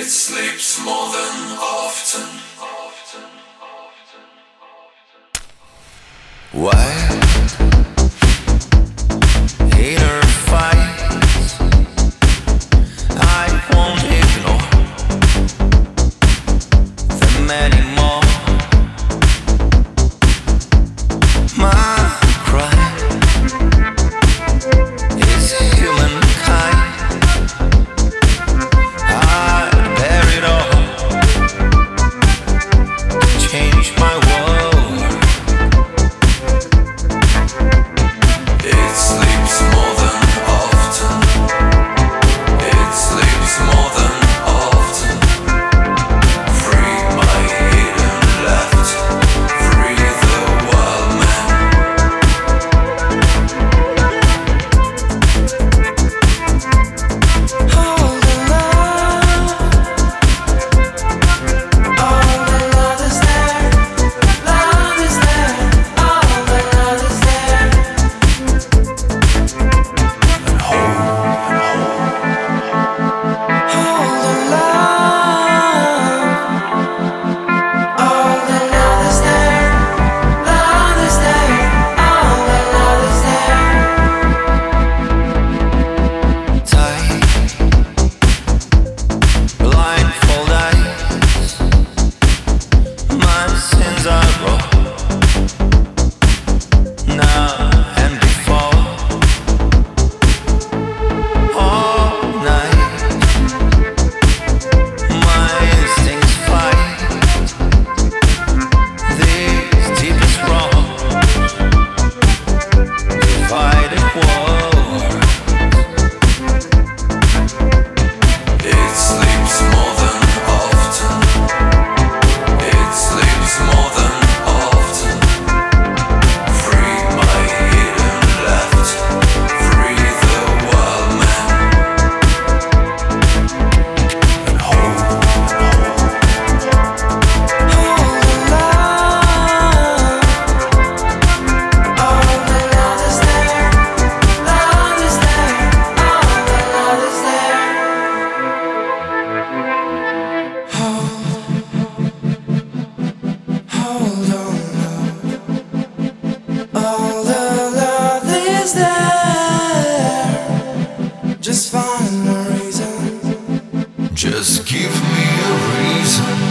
sleeps more than often. Why? Inner fights I won't ignore them anymore. My cry is humankind. I bear it all to change my world. It sleeps more than often. It sleeps more than often. Free my hidden left. Free the wild man. All the love is there. Love is there. All the love is there. And hold the love. All the love is there. Love is there. All the love is there. Tight, blindfold eyes. My sins are raw. Now and before. All night, my instincts fight these deepest wrongs. Divided world. It sleeps more than often. It sleeps more than often. Free my hidden left. Free the wild man. And hold the love. All the love is there. Love is there. All the love is there. Hold on, love. All the love is there. Just find a reason. Just give me a reason.